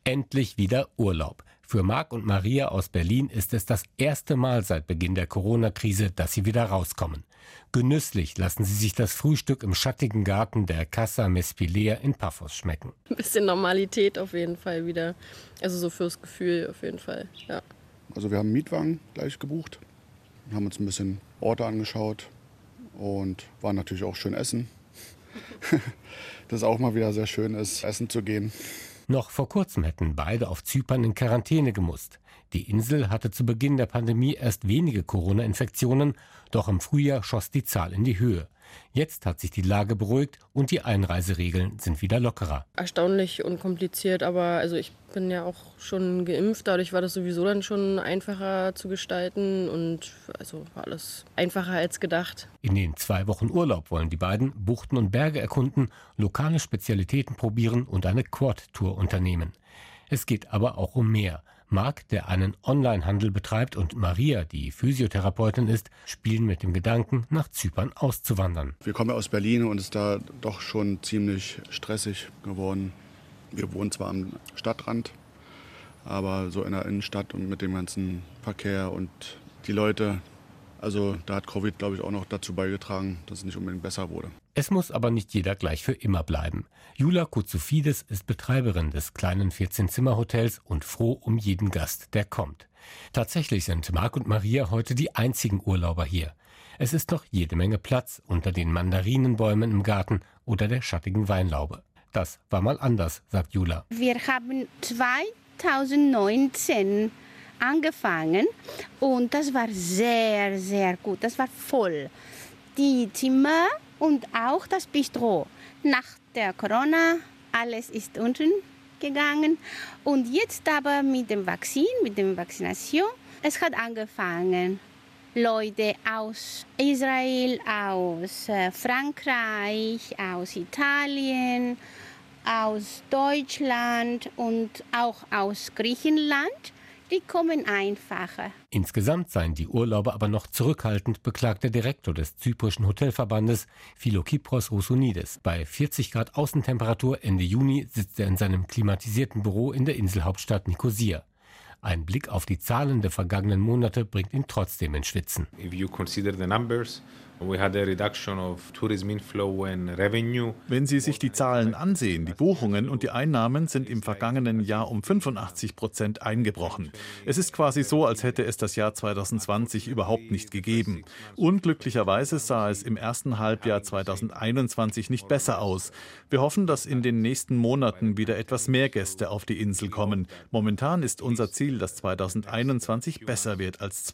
Endlich wieder Urlaub. Für Marc und Maria aus Berlin ist es das erste Mal seit Beginn der Corona-Krise, dass sie wieder rauskommen. Genüsslich lassen sie sich das Frühstück im schattigen Garten der Casa Mespilea in Paphos schmecken. Ein bisschen Normalität auf jeden Fall wieder. Also so fürs Gefühl auf jeden Fall, ja. Also wir haben einen Mietwagen gleich gebucht, haben uns ein bisschen Orte angeschaut und waren natürlich auch schön essen. Das ist auch mal wieder sehr schön ist, essen zu gehen. Noch vor kurzem hätten beide auf Zypern in Quarantäne gemusst. Die Insel hatte zu Beginn der Pandemie erst wenige Corona-Infektionen, doch im Frühjahr schoss die Zahl in die Höhe. Jetzt hat sich die Lage beruhigt und die Einreiseregeln sind wieder lockerer. Erstaunlich unkompliziert, aber also ich bin ja auch schon geimpft, dadurch war das sowieso dann schon einfacher zu gestalten und also war alles einfacher als gedacht. In den 2 Wochen Urlaub wollen die beiden Buchten und Berge erkunden, lokale Spezialitäten probieren und eine Quad-Tour unternehmen. Es geht aber auch um mehr. Marc, der einen Onlinehandel betreibt, und Maria, die Physiotherapeutin ist, spielen mit dem Gedanken, nach Zypern auszuwandern. Wir kommen ja aus Berlin und es ist da doch schon ziemlich stressig geworden. Wir wohnen zwar am Stadtrand, aber so in der Innenstadt und mit dem ganzen Verkehr und die Leute, also da hat Covid, glaube ich, auch noch dazu beigetragen, dass es nicht unbedingt besser wurde. Es muss aber nicht jeder gleich für immer bleiben. Jula Koutsoufidis ist Betreiberin des kleinen 14-Zimmer-Hotels und froh um jeden Gast, der kommt. Tatsächlich sind Marc und Maria heute die einzigen Urlauber hier. Es ist noch jede Menge Platz unter den Mandarinenbäumen im Garten oder der schattigen Weinlaube. Das war mal anders, sagt Jula. Wir haben 2019 angefangen und das war sehr, sehr gut. Das war voll. Die Zimmer und auch das Bistro. Nach der Corona, alles ist unten gegangen. Und jetzt aber mit dem Vakzin, mit der Vaccination, es hat angefangen. Leute aus Israel, aus Frankreich, aus Italien, aus Deutschland und auch aus Griechenland. Die kommen einfacher. Insgesamt seien die Urlauber aber noch zurückhaltend, beklagt der Direktor des zyprischen Hotelverbandes, Philokipros Roussounidis. Bei 40 Grad Außentemperatur Ende Juni sitzt er in seinem klimatisierten Büro in der Inselhauptstadt Nikosia. Ein Blick auf die Zahlen der vergangenen Monate bringt ihn trotzdem ins Schwitzen. If you consider the numbers, we had a reduction of tourism inflow and revenue. Wenn Sie sich die Zahlen ansehen, die Buchungen und die Einnahmen sind im vergangenen Jahr um 85% eingebrochen. Es ist quasi so, als hätte es das Jahr 2020 überhaupt nicht gegeben. Unglücklicherweise sah es im ersten Halbjahr 2021 nicht besser aus. Wir hoffen, dass in den nächsten Monaten wieder etwas mehr Gäste auf die Insel kommen. Momentan ist unser Ziel, dass 2021 besser wird als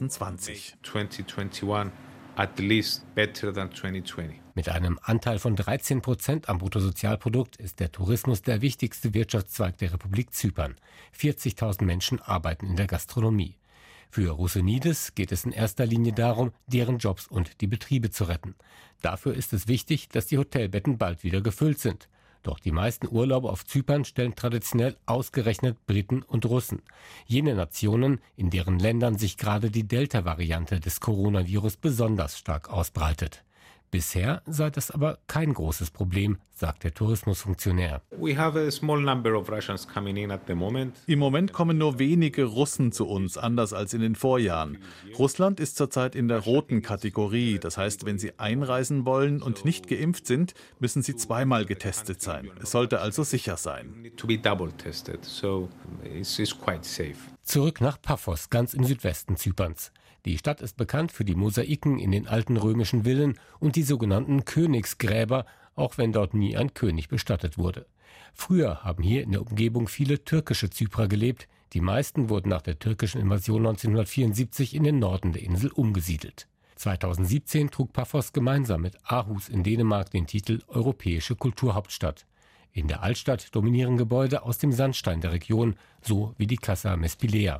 2020. 2021 at least better than 2020. Mit einem Anteil von 13% am Bruttosozialprodukt ist der Tourismus der wichtigste Wirtschaftszweig der Republik Zypern. 40.000 Menschen arbeiten in der Gastronomie. Für Roussounidis geht es in erster Linie darum, deren Jobs und die Betriebe zu retten. Dafür ist es wichtig, dass die Hotelbetten bald wieder gefüllt sind. Doch die meisten Urlauber auf Zypern stellen traditionell ausgerechnet Briten und Russen. Jene Nationen, in deren Ländern sich gerade die Delta-Variante des Coronavirus besonders stark ausbreitet. Bisher sei das aber kein großes Problem, sagt der Tourismusfunktionär. We have a small number of Russians coming in at the moment. Im Moment kommen nur wenige Russen zu uns, anders als in den Vorjahren. Russland ist zurzeit in der roten Kategorie. Das heißt, wenn Sie einreisen wollen und nicht geimpft sind, müssen Sie zweimal getestet sein. Es sollte also sicher sein. To be double tested, so it's quite safe. Zurück nach Paphos, ganz im Südwesten Zyperns. Die Stadt ist bekannt für die Mosaiken in den alten römischen Villen und die sogenannten Königsgräber, auch wenn dort nie ein König bestattet wurde. Früher haben hier in der Umgebung viele türkische Zyprer gelebt. Die meisten wurden nach der türkischen Invasion 1974 in den Norden der Insel umgesiedelt. 2017 trug Paphos gemeinsam mit Aarhus in Dänemark den Titel Europäische Kulturhauptstadt. In der Altstadt dominieren Gebäude aus dem Sandstein der Region, so wie die Casa Mespilea.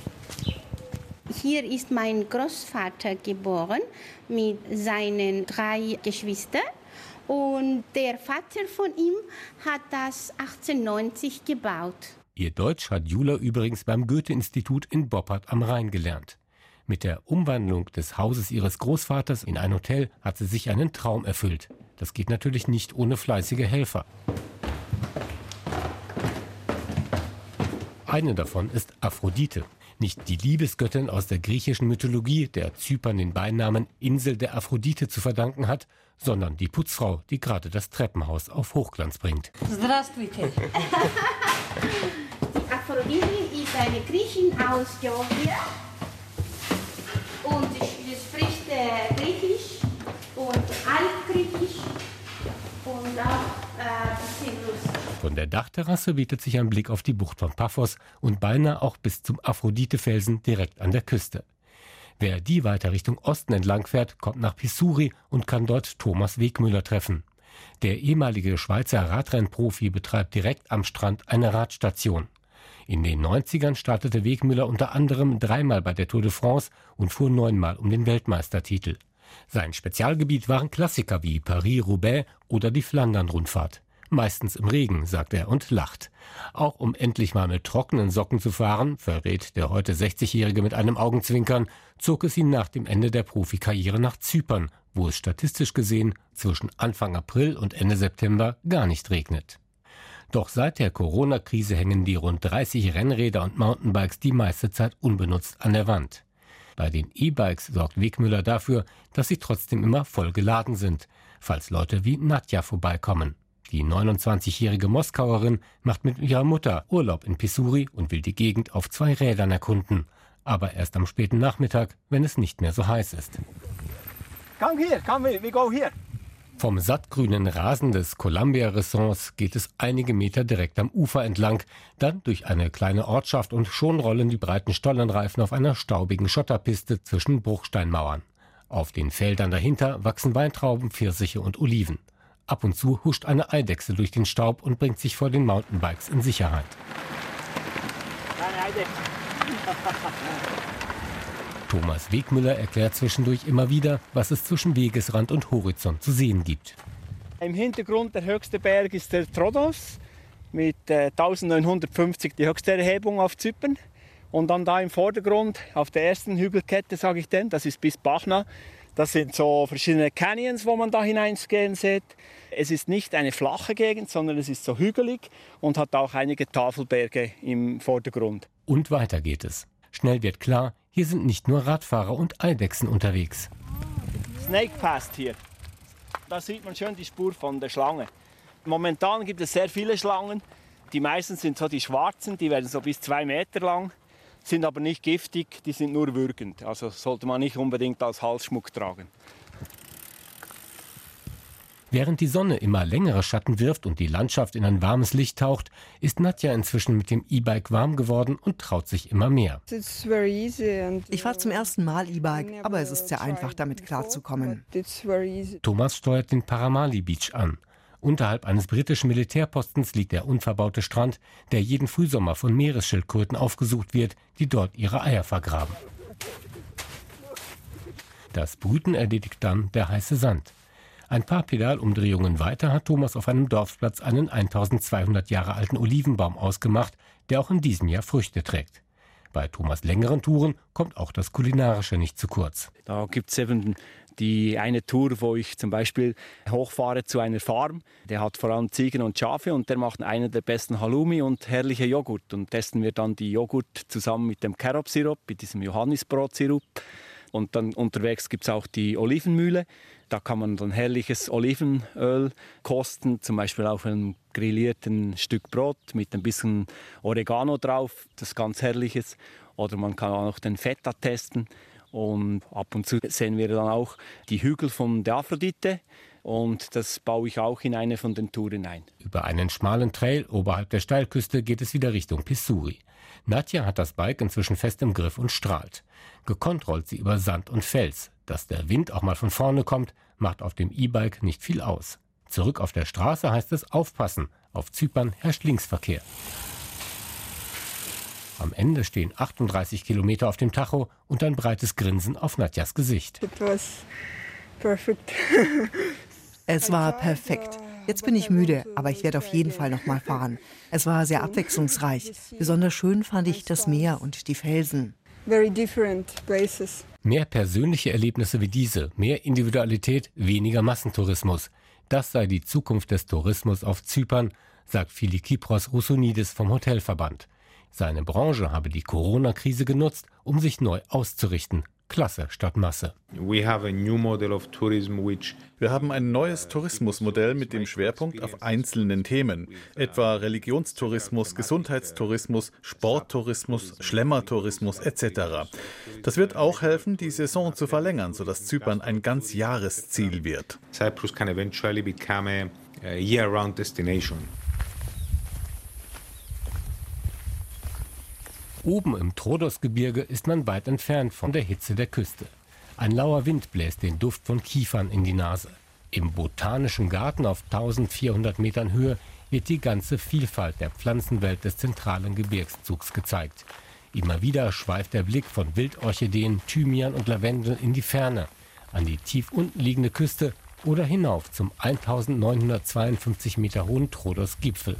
Hier ist mein Großvater geboren mit seinen 3 Geschwistern. Und der Vater von ihm hat das 1890 gebaut. Ihr Deutsch hat Jula übrigens beim Goethe-Institut in Boppard am Rhein gelernt. Mit der Umwandlung des Hauses ihres Großvaters in ein Hotel hat sie sich einen Traum erfüllt. Das geht natürlich nicht ohne fleißige Helfer. Eine davon ist Aphrodite. Nicht die Liebesgöttin aus der griechischen Mythologie, der Zypern den Beinamen Insel der Aphrodite zu verdanken hat, sondern die Putzfrau, die gerade das Treppenhaus auf Hochglanz bringt. Здравствуйте. Die Aphrodite ist eine Griechin aus Georgien und sie spricht Griechisch und Altgriechisch und auch Cyprus. Von der Dachterrasse bietet sich ein Blick auf die Bucht von Paphos und beinahe auch bis zum Aphrodite-Felsen direkt an der Küste. Wer die weiter Richtung Osten entlang fährt, kommt nach Pissouri und kann dort Thomas Wegmüller treffen. Der ehemalige Schweizer Radrennprofi betreibt direkt am Strand eine Radstation. In den 90ern startete Wegmüller unter anderem 3-mal bei der Tour de France und fuhr 9-mal um den Weltmeistertitel. Sein Spezialgebiet waren Klassiker wie Paris-Roubaix oder die Flandern-Rundfahrt. Meistens im Regen, sagt er und lacht. Auch um endlich mal mit trockenen Socken zu fahren, verrät der heute 60-Jährige mit einem Augenzwinkern, zog es ihn nach dem Ende der Profikarriere nach Zypern, wo es statistisch gesehen zwischen Anfang April und Ende September gar nicht regnet. Doch seit der Corona-Krise hängen die rund 30 Rennräder und Mountainbikes die meiste Zeit unbenutzt an der Wand. Bei den E-Bikes sorgt Wegmüller dafür, dass sie trotzdem immer voll geladen sind, falls Leute wie Nadja vorbeikommen. Die 29-jährige Moskauerin macht mit ihrer Mutter Urlaub in Pissouri und will die Gegend auf 2 Rädern erkunden. Aber erst am späten Nachmittag, wenn es nicht mehr so heiß ist. Come here, we go here. Vom sattgrünen Rasen des Columbia-Ressorts geht es einige Meter direkt am Ufer entlang, dann durch eine kleine Ortschaft und schon rollen die breiten Stollenreifen auf einer staubigen Schotterpiste zwischen Bruchsteinmauern. Auf den Feldern dahinter wachsen Weintrauben, Pfirsiche und Oliven. Ab und zu huscht eine Eidechse durch den Staub und bringt sich vor den Mountainbikes in Sicherheit. Keine Eidechse. Thomas Wegmüller erklärt zwischendurch immer wieder, was es zwischen Wegesrand und Horizont zu sehen gibt. Im Hintergrund der höchste Berg ist der Troodos mit 1950 die höchste Erhebung auf Zypern. Und dann da im Vordergrund, auf der ersten Hügelkette, sage ich denn, das ist bis Bachna. Das sind so verschiedene Canyons, wo man da hineingehen sieht. Es ist nicht eine flache Gegend, sondern es ist so hügelig und hat auch einige Tafelberge im Vordergrund. Und weiter geht es. Schnell wird klar, hier sind nicht nur Radfahrer und Eidechsen unterwegs. Snake passt hier. Da sieht man schön die Spur von der Schlange. Momentan gibt es sehr viele Schlangen. Die meisten sind so die schwarzen, die werden so bis 2 Meter lang, sind aber nicht giftig, die sind nur würgend. Also sollte man nicht unbedingt als Halsschmuck tragen. Während die Sonne immer längere Schatten wirft und die Landschaft in ein warmes Licht taucht, ist Nadja inzwischen mit dem E-Bike warm geworden und traut sich immer mehr. Ich fahre zum ersten Mal E-Bike, aber es ist sehr einfach, damit klarzukommen. Thomas steuert den Paramali Beach an. Unterhalb eines britischen Militärpostens liegt der unverbaute Strand, der jeden Frühsommer von Meeresschildkröten aufgesucht wird, die dort ihre Eier vergraben. Das Brüten erledigt dann der heiße Sand. Ein paar Pedalumdrehungen weiter hat Thomas auf einem Dorfplatz einen 1200 Jahre alten Olivenbaum ausgemacht, der auch in diesem Jahr Früchte trägt. Bei Thomas' längeren Touren kommt auch das Kulinarische nicht zu kurz. Da gibt es eben die eine Tour, wo ich zum Beispiel hochfahre zu einer Farm. Der hat vor allem Ziegen und Schafe und der macht einen der besten Halloumi und herrliche Joghurt. Und testen wir dann die Joghurt zusammen mit dem Carob-Sirup, mit diesem Johannisbrot-Sirup. Und dann unterwegs gibt es auch die Olivenmühle. Da kann man dann herrliches Olivenöl kosten, zum Beispiel auf einem grillierten Stück Brot mit ein bisschen Oregano drauf, das ganz herrliches. Oder man kann auch noch den Feta testen. Und ab und zu sehen wir dann auch die Hügel von der Aphrodite. Und das baue ich auch in eine von den Touren ein. Über einen schmalen Trail oberhalb der Steilküste geht es wieder Richtung Pissouri. Nadja hat das Bike inzwischen fest im Griff und strahlt. Gekonnt rollt sie über Sand und Fels. Dass der Wind auch mal von vorne kommt, macht auf dem E-Bike nicht viel aus. Zurück auf der Straße heißt es aufpassen. Auf Zypern herrscht Linksverkehr. Am Ende stehen 38 Kilometer auf dem Tacho und ein breites Grinsen auf Nadjas Gesicht. Es war perfekt. Jetzt bin ich müde, aber ich werde auf jeden Fall noch mal fahren. Es war sehr abwechslungsreich. Besonders schön fand ich das Meer und die Felsen. Mehr persönliche Erlebnisse wie diese, mehr Individualität, weniger Massentourismus. Das sei die Zukunft des Tourismus auf Zypern, sagt Filikipros Roussounidis vom Hotelverband. Seine Branche habe die Corona-Krise genutzt, um sich neu auszurichten. Klasse statt Masse. We have a new model of tourism which Wir haben ein neues Tourismusmodell mit dem Schwerpunkt auf einzelnen Themen, etwa Religionstourismus, Gesundheitstourismus, Sporttourismus, Schlemmertourismus etc. Das wird auch helfen, die Saison zu verlängern, sodass Zypern ein Ganzjahresziel wird. Cyprus can eventually become a year-round destination. Oben im Troodos-Gebirge ist man weit entfernt von der Hitze der Küste. Ein lauer Wind bläst den Duft von Kiefern in die Nase. Im Botanischen Garten auf 1400 Metern Höhe wird die ganze Vielfalt der Pflanzenwelt des zentralen Gebirgszugs gezeigt. Immer wieder schweift der Blick von Wildorchideen, Thymian und Lavendel in die Ferne, an die tief unten liegende Küste oder hinauf zum 1952 Meter hohen Troodos-Gipfel.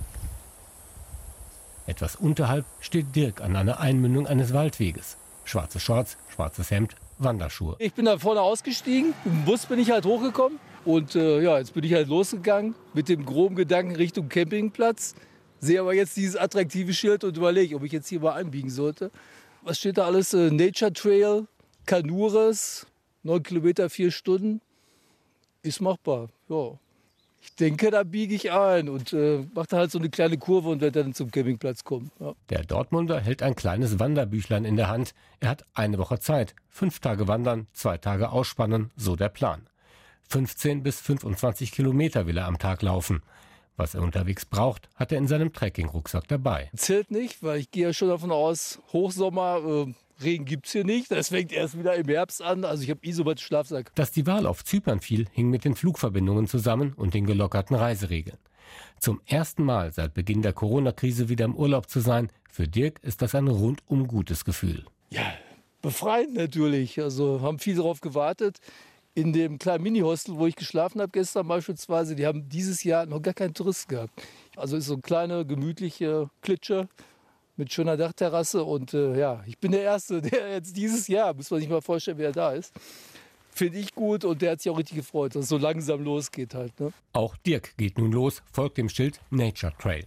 Etwas unterhalb steht Dirk an einer Einmündung eines Waldweges. Schwarze Shorts, schwarzes Hemd, Wanderschuhe. Ich bin da vorne ausgestiegen, mit dem Bus bin ich halt hochgekommen und jetzt bin ich halt losgegangen mit dem groben Gedanken Richtung Campingplatz. Sehe aber jetzt dieses attraktive Schild und überlege, ob ich jetzt hier mal einbiegen sollte. Was steht da alles? Nature Trail, Kanures, 9 Kilometer, 4 Stunden. Ist machbar, ja. Ich denke, da biege ich ein und mache da halt so eine kleine Kurve und werde dann zum Campingplatz kommen. Ja. Der Dortmunder hält ein kleines Wanderbüchlein in der Hand. Er hat eine Woche Zeit. 5 Tage wandern, 2 Tage ausspannen, so der Plan. 15 bis 25 Kilometer will er am Tag laufen. Was er unterwegs braucht, hat er in seinem Trekkingrucksack dabei. Zählt nicht, weil ich gehe ja schon davon aus, Hochsommer, Regen gibt es hier nicht. Das fängt erst wieder im Herbst an. Also ich habe Isomat Schlafsack. Dass die Wahl auf Zypern fiel, hing mit den Flugverbindungen zusammen und den gelockerten Reiseregeln. Zum ersten Mal seit Beginn der Corona-Krise wieder im Urlaub zu sein, für Dirk ist das ein rundum gutes Gefühl. Ja, befreiend natürlich. Also haben viele darauf gewartet. In dem kleinen Mini-Hostel, wo ich geschlafen habe gestern beispielsweise, die haben dieses Jahr noch gar keinen Touristen gehabt. Also ist so eine kleine, gemütliche Klitsche mit schöner Dachterrasse und ich bin der Erste, der jetzt dieses Jahr, muss man sich mal vorstellen, wer da ist, finde ich gut und der hat sich auch richtig gefreut, dass es so langsam losgeht halt. Ne? Auch Dirk geht nun los, folgt dem Schild Nature Trail.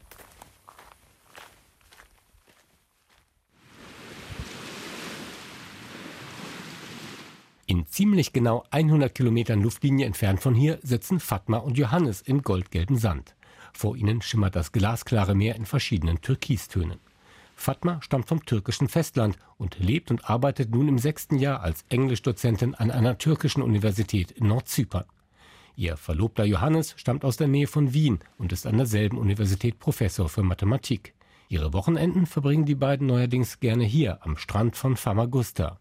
In ziemlich genau 100 Kilometern Luftlinie entfernt von hier sitzen Fatma und Johannes im goldgelben Sand. Vor ihnen schimmert das glasklare Meer in verschiedenen Türkistönen. Fatma stammt vom türkischen Festland und lebt und arbeitet nun im 6. Jahr als Englischdozentin an einer türkischen Universität in Nordzypern. Ihr Verlobter Johannes stammt aus der Nähe von Wien und ist an derselben Universität Professor für Mathematik. Ihre Wochenenden verbringen die beiden neuerdings gerne hier am Strand von Famagusta.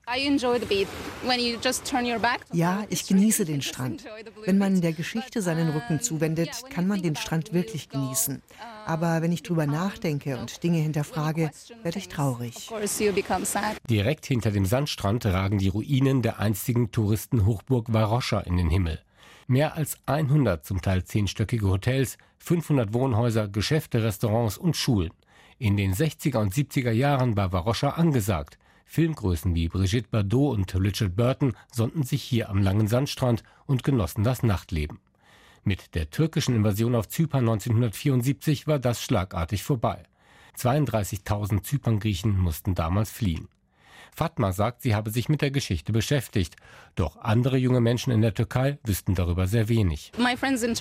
Ja, ich genieße den Strand. Wenn man der Geschichte seinen Rücken zuwendet, kann man den Strand wirklich genießen. Aber wenn ich drüber nachdenke und Dinge hinterfrage, werde ich traurig. Direkt hinter dem Sandstrand ragen die Ruinen der einstigen Touristenhochburg Varosha in den Himmel. Mehr als 100 zum Teil 10-stöckige Hotels, 500 Wohnhäuser, Geschäfte, Restaurants und Schulen. In den 60er und 70er Jahren war Varosha angesagt. Filmgrößen wie Brigitte Bardot und Richard Burton sonnten sich hier am langen Sandstrand und genossen das Nachtleben. Mit der türkischen Invasion auf Zypern 1974 war das schlagartig vorbei. 32.000 Zyperngriechen mussten damals fliehen. Fatma sagt, sie habe sich mit der Geschichte beschäftigt. Doch andere junge Menschen in der Türkei wüssten darüber sehr wenig. Meine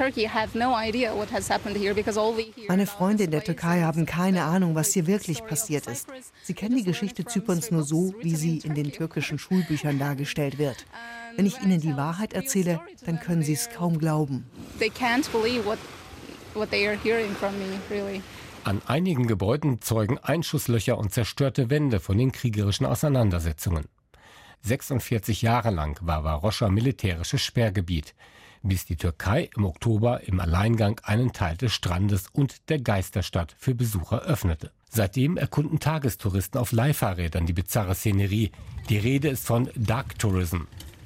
Freunde in der Türkei haben keine Ahnung, was hier wirklich passiert ist. Sie kennen die Geschichte Zyperns nur so, wie sie in den türkischen Schulbüchern dargestellt wird. Wenn ich ihnen die Wahrheit erzähle, dann können sie es kaum glauben. An einigen Gebäuden zeugen Einschusslöcher und zerstörte Wände von den kriegerischen Auseinandersetzungen. 46 Jahre lang war Varosha militärisches Sperrgebiet, bis die Türkei im Oktober im Alleingang einen Teil des Strandes und der Geisterstadt für Besucher öffnete. Seitdem erkunden Tagestouristen auf Leihfahrrädern die bizarre Szenerie. Die Rede ist von Dark Tourism.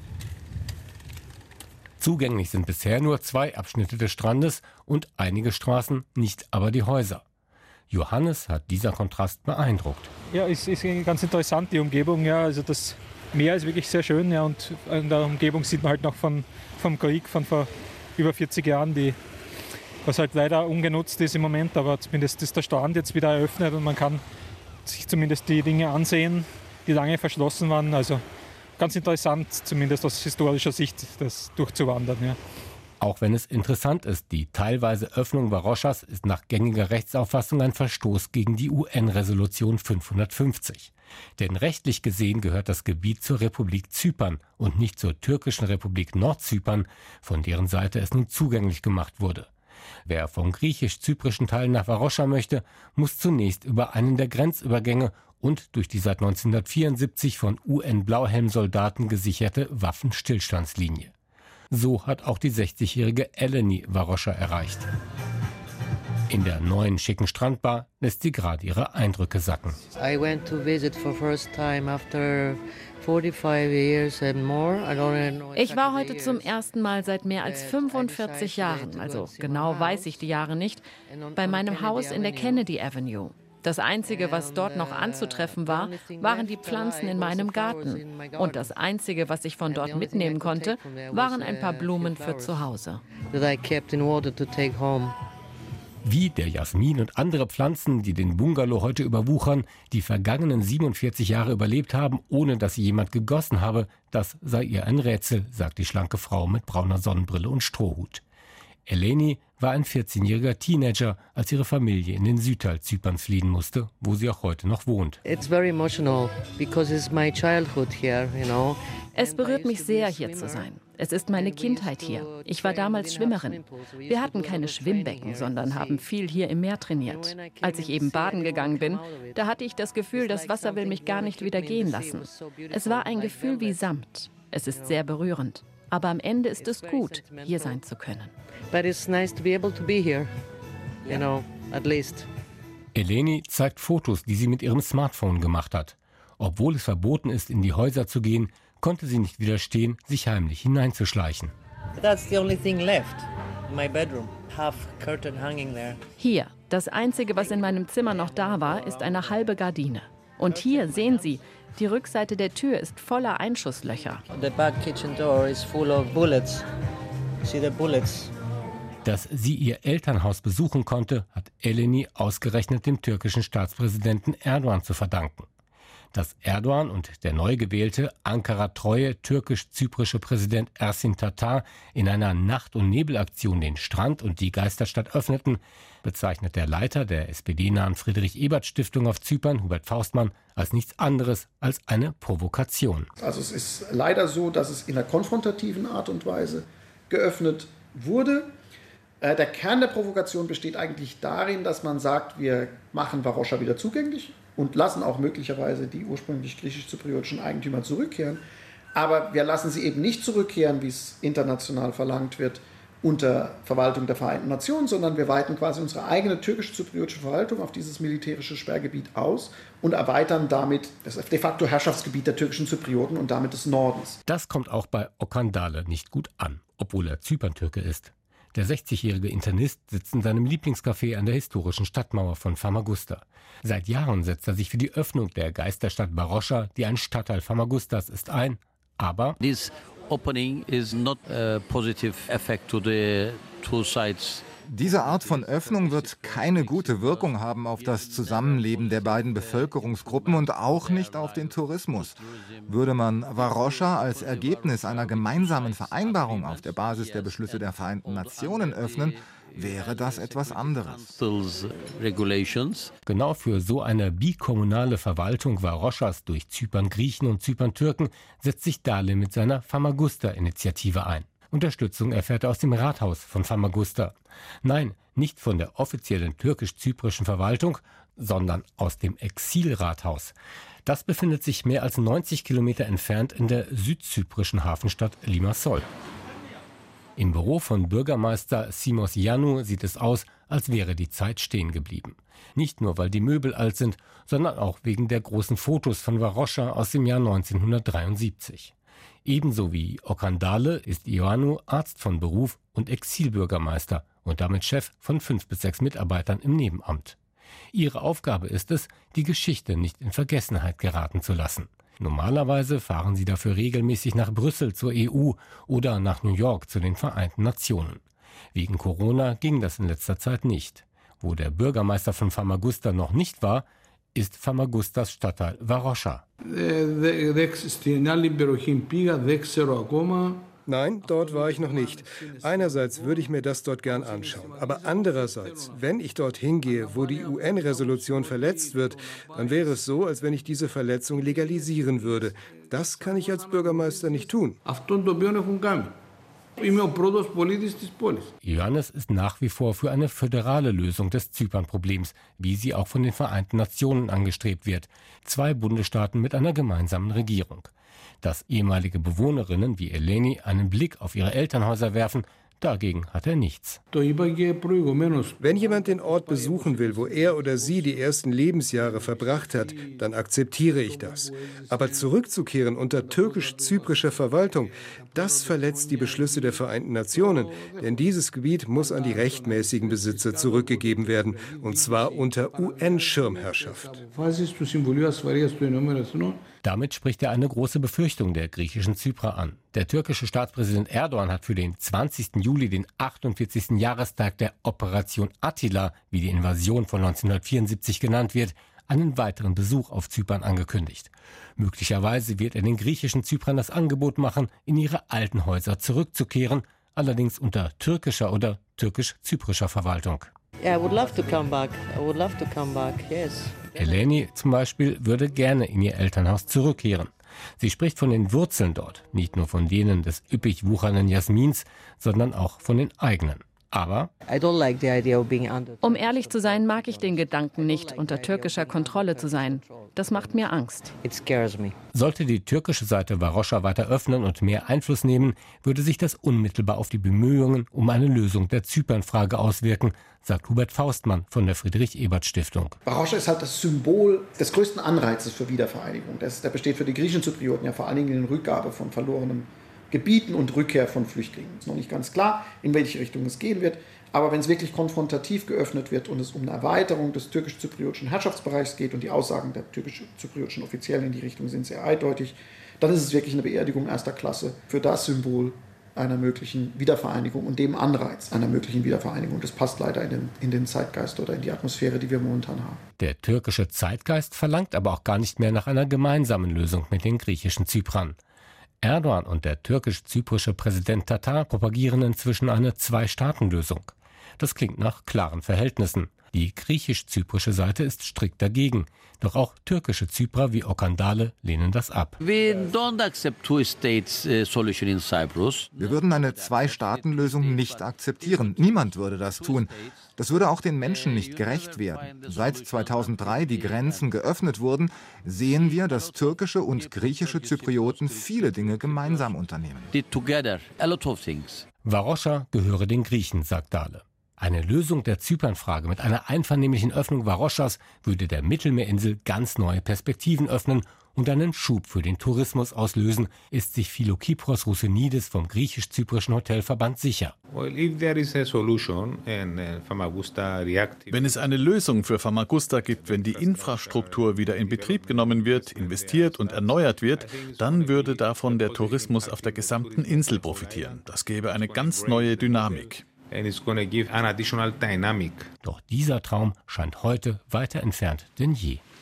Zugänglich sind bisher nur 2 Abschnitte des Strandes und einige Straßen, nicht aber die Häuser. Johannes hat dieser Kontrast beeindruckt. Ja, es ist ganz interessant, die Umgebung. Ja, also das Meer ist wirklich sehr schön. Ja, und in der Umgebung sieht man halt noch vom Krieg von vor über 40 Jahren, was halt leider ungenutzt ist im Moment. Aber zumindest ist der Strand jetzt wieder eröffnet und man kann sich zumindest die Dinge ansehen, die lange verschlossen waren. Also ganz interessant, zumindest aus historischer Sicht, das durchzuwandern. Ja. Auch wenn es interessant ist, die teilweise Öffnung Varoshas ist nach gängiger Rechtsauffassung ein Verstoß gegen die UN-Resolution 550. Denn rechtlich gesehen gehört das Gebiet zur Republik Zypern und nicht zur türkischen Republik Nordzypern, von deren Seite es nun zugänglich gemacht wurde. Wer vom griechisch-zyprischen Teil nach Varosha möchte, muss zunächst über einen der Grenzübergänge und durch die seit 1974 von UN-Blauhelm-Soldaten gesicherte Waffenstillstandslinie. So hat auch die 60-jährige Eleni Varosha erreicht. In der neuen schicken Strandbar lässt sie gerade ihre Eindrücke sacken. I went to visit for first time after 45 years and more. Ich war heute zum ersten Mal seit mehr als 45 Jahren, also genau weiß ich die Jahre nicht, bei meinem Haus in der Kennedy Avenue. Das Einzige, was dort noch anzutreffen war, waren die Pflanzen in meinem Garten. Und das Einzige, was ich von dort mitnehmen konnte, waren ein paar Blumen für zu Hause. Wie der Jasmin und andere Pflanzen, die den Bungalow heute überwuchern, die vergangenen 47 Jahre überlebt haben, ohne dass sie jemand gegossen habe, das sei ihr ein Rätsel, sagt die schlanke Frau mit brauner Sonnenbrille und Strohhut. Eleni war ein 14-jähriger Teenager, als ihre Familie in den Südteil Zyperns fliehen musste, wo sie auch heute noch wohnt. It's very emotional because it's my childhood here, you know. Es berührt mich sehr, hier zu sein. Es ist meine Kindheit hier. Ich war damals Schwimmerin. Wir hatten keine Schwimmbecken, sondern haben viel hier im Meer trainiert. Als ich eben baden gegangen bin, da hatte ich das Gefühl, das Wasser will mich gar nicht wieder gehen lassen. Es war ein Gefühl wie Samt. Es ist sehr berührend. Aber am Ende ist es gut, hier sein zu können. But it's nice to be able to be here, you know, at least. Eleni zeigt Fotos, die sie mit ihrem Smartphone gemacht hat. Obwohl es verboten ist, in die Häuser zu gehen, konnte sie nicht widerstehen, sich heimlich hineinzuschleichen. That's the only thing left. My bedroom, half curtain hanging there. Hier, das Einzige, was in meinem Zimmer noch da war, ist eine halbe Gardine. Und hier sehen Sie, die Rückseite der Tür ist voller Einschusslöcher. The back kitchen door is full of bullets. See the bullets. Dass sie ihr Elternhaus besuchen konnte, hat Eleni ausgerechnet dem türkischen Staatspräsidenten Erdogan zu verdanken. Dass Erdogan und der neu gewählte, Ankara-treue türkisch-zyprische Präsident Ersin Tatar in einer Nacht- und Nebelaktion den Strand und die Geisterstadt öffneten, bezeichnet der Leiter der SPD-nahen Friedrich-Ebert-Stiftung auf Zypern, Hubert Faustmann, als nichts anderes als eine Provokation. Also es ist leider so, dass es in einer konfrontativen Art und Weise geöffnet wurde. Der Kern der Provokation besteht eigentlich darin, dass man sagt, wir machen Varosha wieder zugänglich und lassen auch möglicherweise die ursprünglich griechisch-zypriotischen Eigentümer zurückkehren. Aber wir lassen sie eben nicht zurückkehren, wie es international verlangt wird, unter Verwaltung der Vereinten Nationen, sondern wir weiten quasi unsere eigene türkisch-zypriotische Verwaltung auf dieses militärische Sperrgebiet aus und erweitern damit das de facto Herrschaftsgebiet der türkischen Zyprioten und damit des Nordens. Das kommt auch bei Okan Dale nicht gut an, obwohl er Zyperntürke ist. Der 60-jährige Internist sitzt in seinem Lieblingscafé an der historischen Stadtmauer von Famagusta. Seit Jahren setzt er sich für die Öffnung der Geisterstadt Varosha, die ein Stadtteil Famagustas ist, ein. Aber this opening is not a positive effect to the two sides. Diese Art von Öffnung wird keine gute Wirkung haben auf das Zusammenleben der beiden Bevölkerungsgruppen und auch nicht auf den Tourismus. Würde man Varosha als Ergebnis einer gemeinsamen Vereinbarung auf der Basis der Beschlüsse der Vereinten Nationen öffnen, wäre das etwas anderes. Genau für so eine bikommunale Verwaltung Varoshas durch Zypern-Griechen und Zypern-Türken setzt sich Dale mit seiner Famagusta-Initiative ein. Unterstützung erfährt er aus dem Rathaus von Famagusta. Nein, nicht von der offiziellen türkisch-zyprischen Verwaltung, sondern aus dem Exilrathaus. Das befindet sich mehr als 90 Kilometer entfernt in der südzyprischen Hafenstadt Limassol. Im Büro von Bürgermeister Simos Yanu sieht es aus, als wäre die Zeit stehen geblieben. Nicht nur, weil die Möbel alt sind, sondern auch wegen der großen Fotos von Varosha aus dem Jahr 1973. Ebenso wie Okan Dale ist Ioannou Arzt von Beruf und Exilbürgermeister und damit Chef von 5 bis 6 Mitarbeitern im Nebenamt. Ihre Aufgabe ist es, die Geschichte nicht in Vergessenheit geraten zu lassen. Normalerweise fahren sie dafür regelmäßig nach Brüssel zur EU oder nach New York zu den Vereinten Nationen. Wegen Corona ging das in letzter Zeit nicht. Wo der Bürgermeister von Famagusta noch nicht war, ist Famagustas Stadtteil Varosha. Nein, dort war ich noch nicht. Einerseits würde ich mir das dort gern anschauen. Aber andererseits, wenn ich dorthin gehe, wo die UN-Resolution verletzt wird, dann wäre es so, als wenn ich diese Verletzung legalisieren würde. Das kann ich als Bürgermeister nicht tun. Ioannis ist nach wie vor für eine föderale Lösung des Zypern-Problems, wie sie auch von den Vereinten Nationen angestrebt wird. 2 Bundesstaaten mit einer gemeinsamen Regierung. Dass ehemalige Bewohnerinnen wie Eleni einen Blick auf ihre Elternhäuser werfen, dagegen hat er nichts. Wenn jemand den Ort besuchen will, wo er oder sie die ersten Lebensjahre verbracht hat, dann akzeptiere ich das. Aber zurückzukehren unter türkisch-zyprischer Verwaltung, das verletzt die Beschlüsse der Vereinten Nationen. Denn dieses Gebiet muss an die rechtmäßigen Besitzer zurückgegeben werden, und zwar unter UN-Schirmherrschaft. Damit spricht er eine große Befürchtung der griechischen Zyprer an. Der türkische Staatspräsident Erdogan hat für den 20. Juli, den 48. Jahrestag der Operation Attila, wie die Invasion von 1974 genannt wird, einen weiteren Besuch auf Zypern angekündigt. Möglicherweise wird er den griechischen Zyprern das Angebot machen, in ihre alten Häuser zurückzukehren, allerdings unter türkischer oder türkisch-zyprischer Verwaltung. Yeah, I would love to come back. Yes. Eleni zum Beispiel würde gerne in ihr Elternhaus zurückkehren. Sie spricht von den Wurzeln dort, nicht nur von denen des üppig wuchernden Jasmins, sondern auch von den eigenen. Aber um ehrlich zu sein, mag ich den Gedanken nicht, unter türkischer Kontrolle zu sein. Das macht mir Angst. Sollte die türkische Seite Varosha weiter öffnen und mehr Einfluss nehmen, würde sich das unmittelbar auf die Bemühungen um eine Lösung der Zypernfrage auswirken, sagt Hubert Faustmann von der Friedrich-Ebert-Stiftung. Varosha ist halt das Symbol des größten Anreizes für Wiedervereinigung. Der besteht für die griechischen Zyprioten ja vor allen Dingen in der Rückgabe von verlorenen Gebieten und Rückkehr von Flüchtlingen. Es ist noch nicht ganz klar, in welche Richtung es gehen wird. Aber wenn es wirklich konfrontativ geöffnet wird und es um eine Erweiterung des türkisch-zypriotischen Herrschaftsbereichs geht und die Aussagen der türkisch-zypriotischen Offiziellen in die Richtung sind sehr eindeutig, dann ist es wirklich eine Beerdigung erster Klasse für das Symbol einer möglichen Wiedervereinigung und dem Anreiz einer möglichen Wiedervereinigung. Das passt leider in den Zeitgeist oder in die Atmosphäre, die wir momentan haben. Der türkische Zeitgeist verlangt aber auch gar nicht mehr nach einer gemeinsamen Lösung mit den griechischen Zyprern. Erdogan und der türkisch-zyprische Präsident Tatar propagieren inzwischen eine Zwei-Staaten-Lösung. Das klingt nach klaren Verhältnissen. Die griechisch-zyprische Seite ist strikt dagegen. Doch auch türkische Zyprer wie Okandale lehnen das ab. Wir würden eine Zwei-Staaten-Lösung nicht akzeptieren. Niemand würde das tun. Das würde auch den Menschen nicht gerecht werden. Seit 2003 die Grenzen geöffnet wurden, sehen wir, dass türkische und griechische Zyprioten viele Dinge gemeinsam unternehmen. Varosha gehöre den Griechen, sagt Dale. Eine Lösung der Zypernfrage mit einer einvernehmlichen Öffnung Varoshas würde der Mittelmeerinsel ganz neue Perspektiven öffnen und einen Schub für den Tourismus auslösen, ist sich Philokipros Roussenidis vom griechisch-zyprischen Hotelverband sicher. Wenn es eine Lösung für Famagusta gibt, wenn die Infrastruktur wieder in Betrieb genommen wird, investiert und erneuert wird, dann würde davon der Tourismus auf der gesamten Insel profitieren. Das gäbe eine ganz neue Dynamik. Doch dieser Traum scheint heute weiter entfernt denn je.